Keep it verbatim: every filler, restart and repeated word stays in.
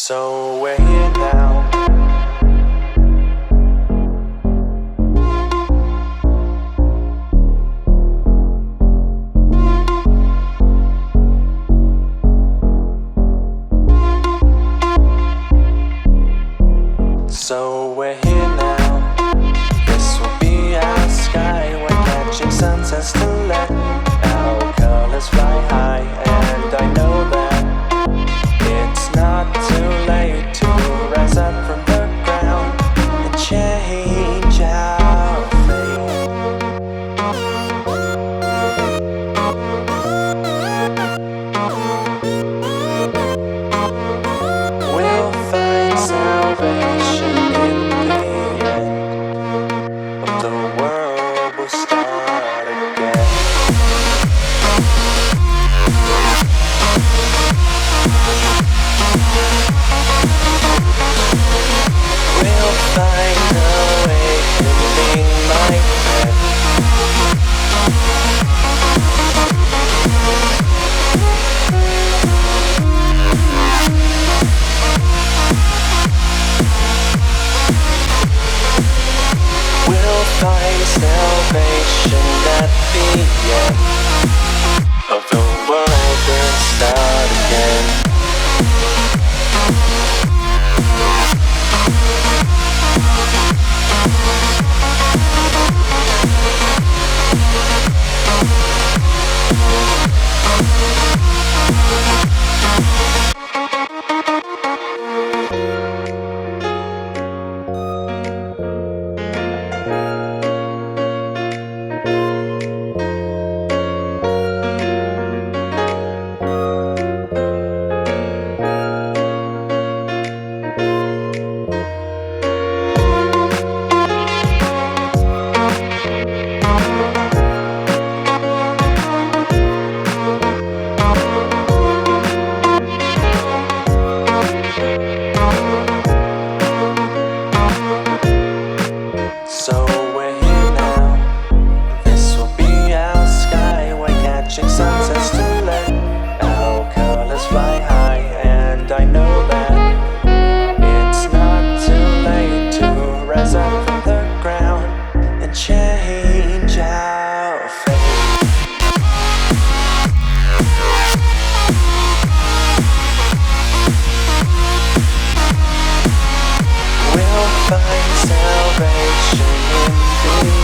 So we're here now. So we're here now. This will be our sky. We're catching sunsets to let our colors fly high. And I know that it's not too late to rise up from the ground and change our fate. We'll find salvation in the end of the world. Will start again. We'll find a way to lean my head. We'll find salvation at the end of the world. Will start again. So we're here now. This will be our sky. We're catching sunsets to let our colors fly high. And I know that it's not too late to rise up from the ground and change our fate. We'll find salvation in the